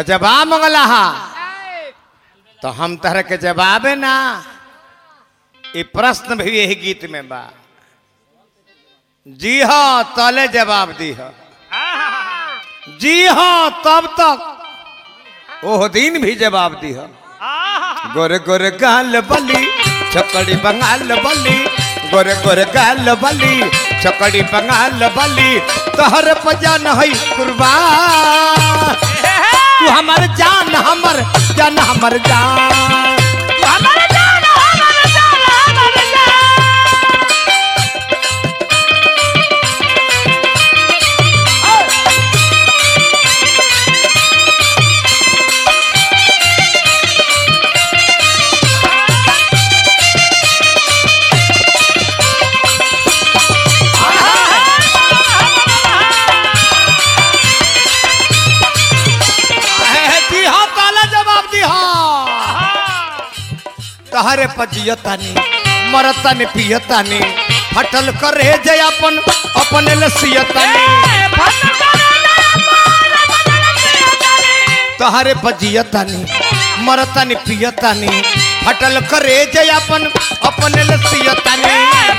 जवाब मंगला हा तो हम तरह के जवाब है ना। ये प्रश्न भी यही गीत में बा। जी हाँ तले जवाब दी हो। जी हाँ तब तक ओह दिन भी जवाब दी हो। गोरे गोरे गाल बली छकड़ी बंगाल बली गोरे गोरे गाल बली छकड़ी बंगाल बली तोहर पजान है कुर्बान। तू हमर जान हमर जान हमर जान हमर जान हमर जान हमर जान। तहरे पजियतानी मरतानी पियतानी फटल करे जय अपन अपने लसियतानी। तहरे पजियतानी मरतानी पियतानी फटल करे जय अपन अपने लसियतानी।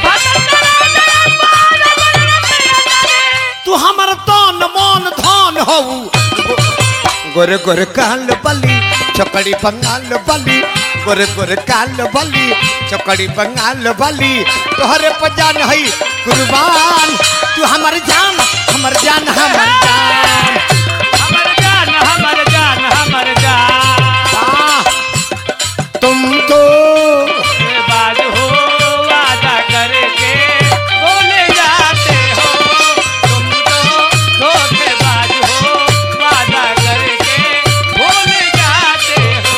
तू हमर तन मन धन हऊ गोरे गोरे काल बली चकड़ी बंगाल बली गोरे गोरे काल बली चकड़ी बंगाल बली तोहरे पजान है कुर्बान। तू हमर जान हमर जान हमर जान हमर जान हमर जान हमर जान। तुम तो बाज हो वादा करके बोले जाते हो। तुम तो धोखेबाज हो वादा करके बोले जाते हो।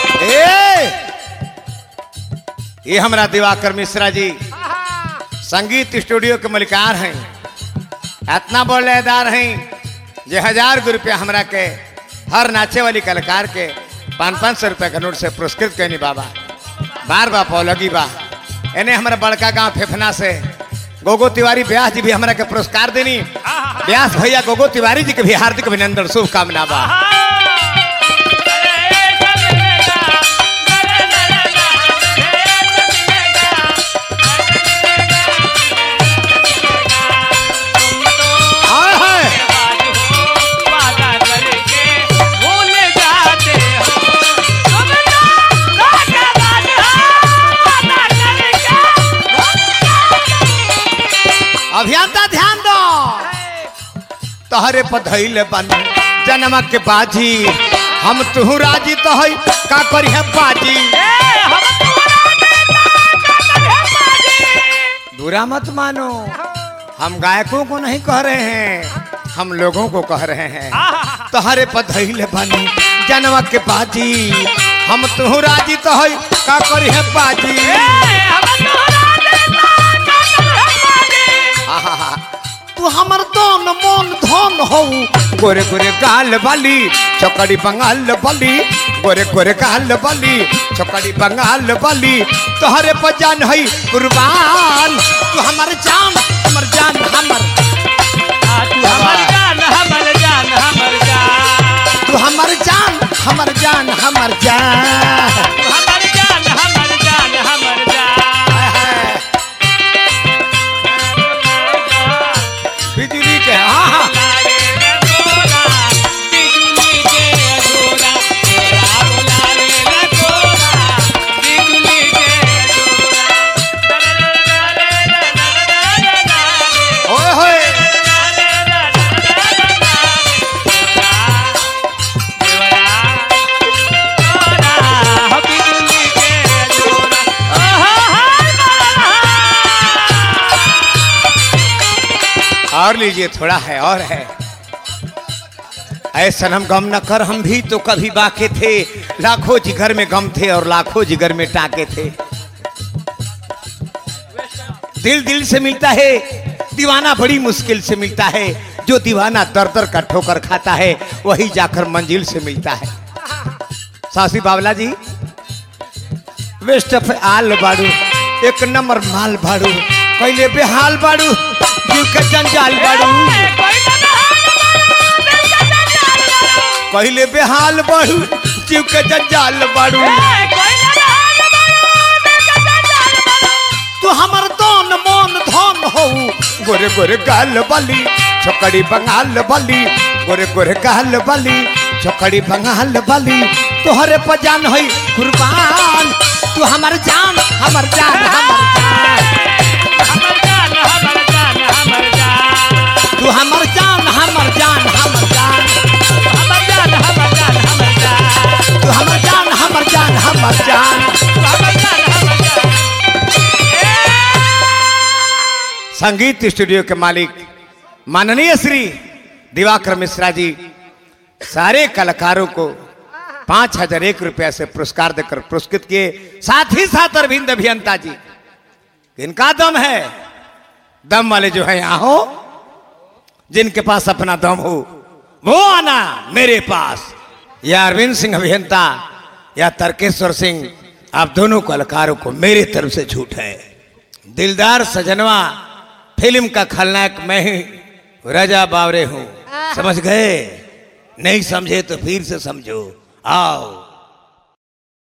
ये हमरा दिवाकर मिश्रा जी संगीत स्टूडियो के मलिकार हैं। इतना बोलेदार हैं जे 1000 रुपया हमरा के हर नाचे वाली कलाकार के 500 रुपया के नोट से पुरस्कृत करनी बाबा। बार बार पौलगी बा एने हमारा बड़का गांव फेफना से गोगो तिवारी व्यास जी भी हमरा के पुरस्कार देनी। व्यास भैया गोगो तिवारी जी के भी हार्दिक अभिनंदन शुभकामना बा। अभियंता ध्यान दो तहरे पधैले बनी जन्म के बाजी हम तू राजी तो है का करी है बाजी। बुरा मत मानो हम गायकों को नहीं कह रहे हैं हम लोगों को कह रहे हैं। तहरे पधैले बनी जन्म के बाजी हम तू राजी तो है का करी है बाजी। तू हमर तन मन धन हो गोरे गोरे गाल बली चकड़ी बंगाल बली गोरे गोरे गाल बली चकड़ी बंगाल बली तोहरे पजान है कुर्बान। तू हमर जान हमर जान हमर हमर जान हमर जान हमर जान। तू हमर जान हमर जान हमर जान हमर जान हमर जान हमर जान। बिजली के हाँ और लीजिए थोड़ा है और है। ऐसा हम गम न कर हम भी तो कभी बाके थे लाखों जिगर में गम थे और लाखों जिगर में टाके थे। दिल दिल से मिलता है दीवाना बड़ी मुश्किल से मिलता है। जो दीवाना दर दर का ठोकर खाता है वही जाकर मंजिल से मिलता है। सासी बावला जी वेस्ट ऑफ आल बाड़ू एक नंबर माल बाड़ू कैले बेहाल बाड़ू जीव के जंजाल बाड़ू। कहले बेहाल बढ़ू जीव के जंजाल बढ़ू तू हमर दोन मोन धन हो गोरे गोरे गाल बली छोकड़ी बंगाल बली गोरे गोरे गाल बली छोकड़ी बंगाल बली तोहरे पर जान है कुर्बान तू हमर जान हमर जान हमर जान तू हमर जान हमर जान हमर जान तू हमर जान हमर जान हमर जान। संगीत स्टूडियो के मालिक माननीय श्री दिवाकर मिश्रा जी सारे कलाकारों को 5,001 रुपया से पुरस्कार देकर पुरस्कृत किए। साथ ही साथ अरविंद अभियंता जी इनका दम है, दम वाले जो है यहाँ हो, जिनके पास अपना दम हो वो आना मेरे पास। या अरविंद सिंह अभियंता या तर्केश्वर सिंह, आप दोनों कलाकारों को मेरी तरफ से छूट है। दिलदार सजनवा फिल्म का खलनायक मैं ही राजा बावरे हूं, समझ गए? नहीं समझे तो फिर से समझो। आओ।